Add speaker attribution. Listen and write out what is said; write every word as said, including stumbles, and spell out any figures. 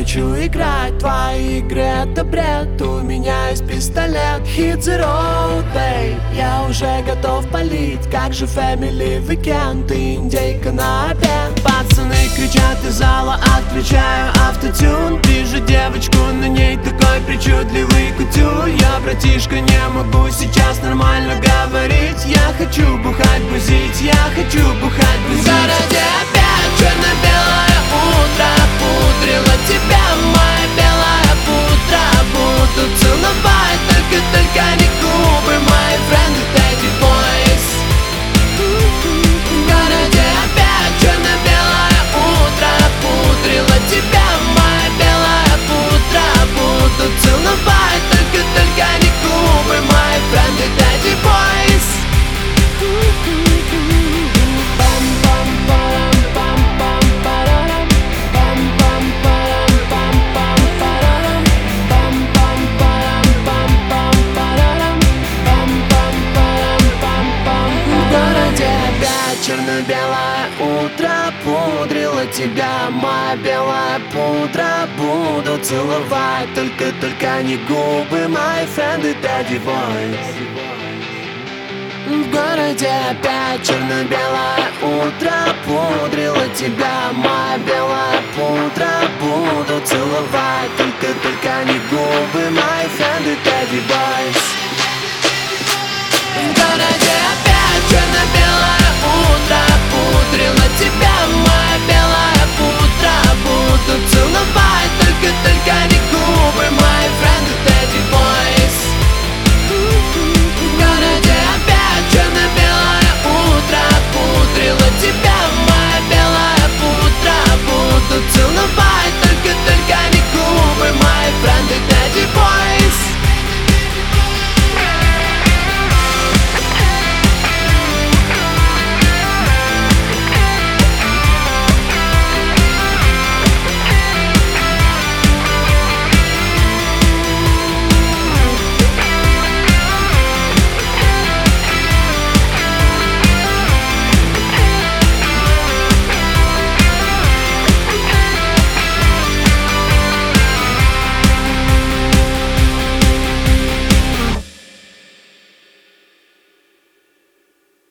Speaker 1: хочу играть в твои игры, это бред. У меня есть пистолет. Hit the road, babe. Я уже готов палить. Как же family weekend, ты индейка на обед. Пацаны кричат из зала, отключаю автотюн. Вижу девочку, на ней такой причудливый кутюр. Я, братишка, не могу сейчас нормально говорить. Я хочу бухать, бузить, я хочу бухать, бузить. В городе опять черно-белое утро. Пудрила тебя, моя белая пудра. Буду целовать, только, только не губы. My friend, daddy boys. В городе опять черно-белое утро. Пудрила тебя, моя белая пудра. Буду целовать, только, только не губы. My friend, daddy boys. Черно-белое утро, пудрила тебя, моя белая пудра. Буду целовать, только, только не губы. My friend и daddy boys. В городе опять черно-белое утро. Пудрила тебя, моя белая пудра. Буду целовать, только, только не губы. My friend и daddy boys.